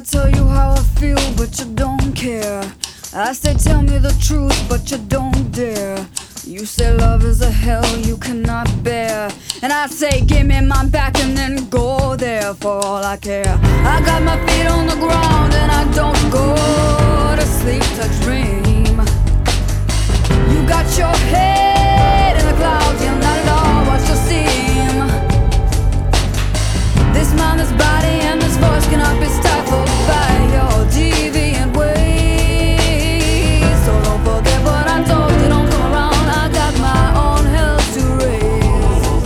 I tell you how I feel, but you don't care. I say tell me the truth, but you don't dare. You say love is a hell you cannot bear, and I say give me my back and then go there for all I care. I got my feet on the ground and I don't go to sleep to dream. You got your head in the clouds, you're not at all what you seem. This mind, this body and this voice cannot be stifled by your deviant ways. So don't forget what I told you, don't come around, I got my own hell to raise.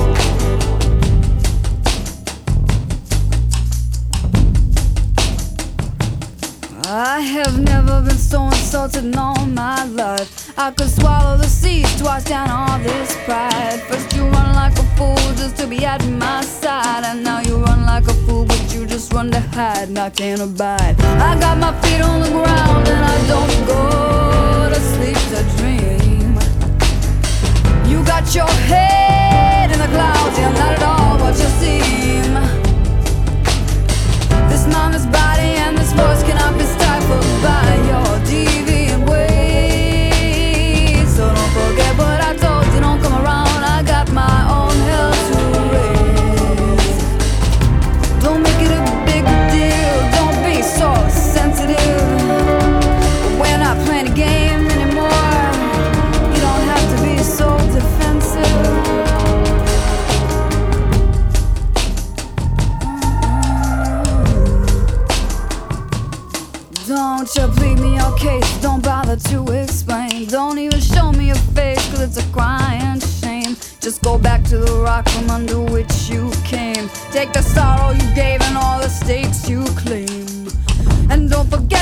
I have never been so insulted in all my life. I could swallow the seas twice down all this pride. First you run like a fool just to be at my side, and now you run like a fool but you just run to hide, and I can't abide. I got my feet on the ground and I don't go to sleep to dream. You got your head in the clouds, you're not at all what you seem. This mind, this body and this voice cannot be stifled by your deviant ways. So don't forget what I told you, don't come around, I got my own hell to raise. Don't make it a big deal, don't be so sensitive. We're not playing a game anymore, you don't have to be so defensive. Don't you plead me your case, don't bother to explain. Don't even show me your face, cause it's a crying shame. Just go back to the rock from under which you came. Take the sorrow you gave and all the stakes you claim. And don't forget